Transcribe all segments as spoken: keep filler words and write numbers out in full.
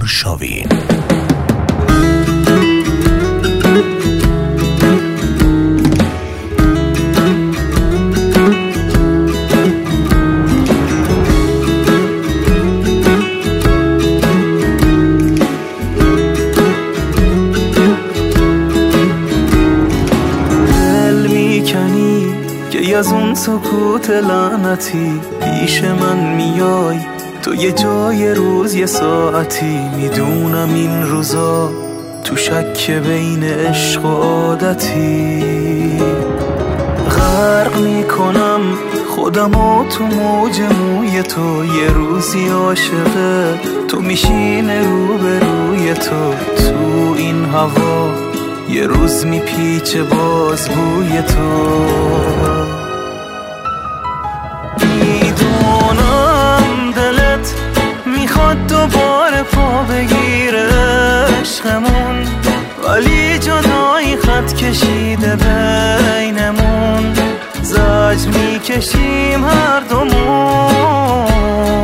آرشاوین. از اون سکوت لعنتی پیش من میای تو، یه جای روز یه ساعتی. میدونم این روزا تو شک بین عشق و عادتی. غرق میکنم خودمو تو موج موی تو، یه روزی عاشقه تو میشینه روبروی تو. تو این هوا یه روز میپیچه باز بوی تو. میدونم دلت میخواد دوباره پا بگیره عشقمون، ولی جدایی خط کشیده بینمون. زجر میکشیم هر دومون.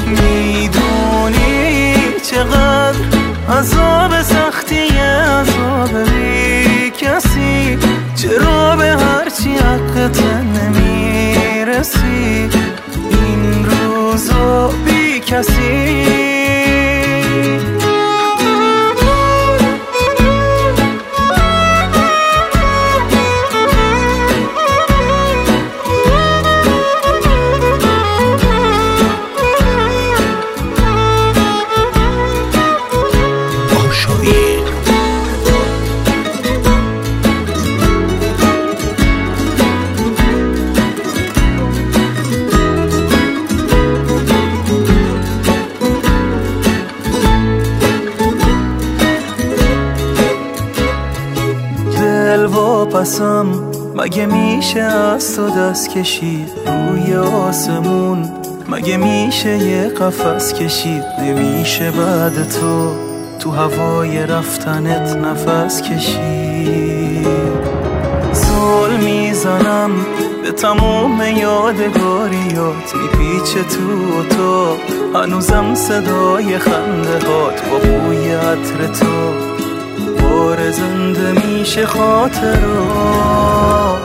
میدونی چقدر عذاب سختیه، عذاب بی کسی. چرا به هرچی حقت نمیرسی این روزا بی کسی؟ واپسم مگه میشه از تو دست کشید روی آسمون؟ مگه میشه یه قفس کشید؟ نمیشه بعد تو تو هوای رفتنت نفس کشید. زل میزنم به تموم یادگاریات، میپیچه تو تو هنوزم صدای خنده هات با بوی عطر تو. بار زنده میشه خاطرات.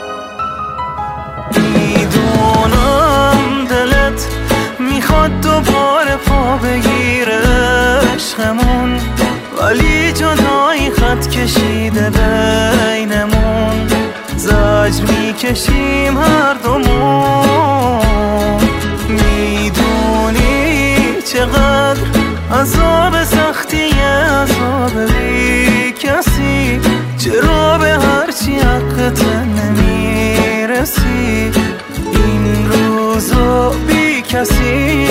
میدونم دلت میخواد دوباره پا بگیره عشقمون، ولی جدایی خط کشیده بینمون. زجر میکشیم هر دومون. میدونی چقدر عذاب سختیه، عذاب بی کسی. چرا به هرچی حقت نمیرسی این روزا بی کسی؟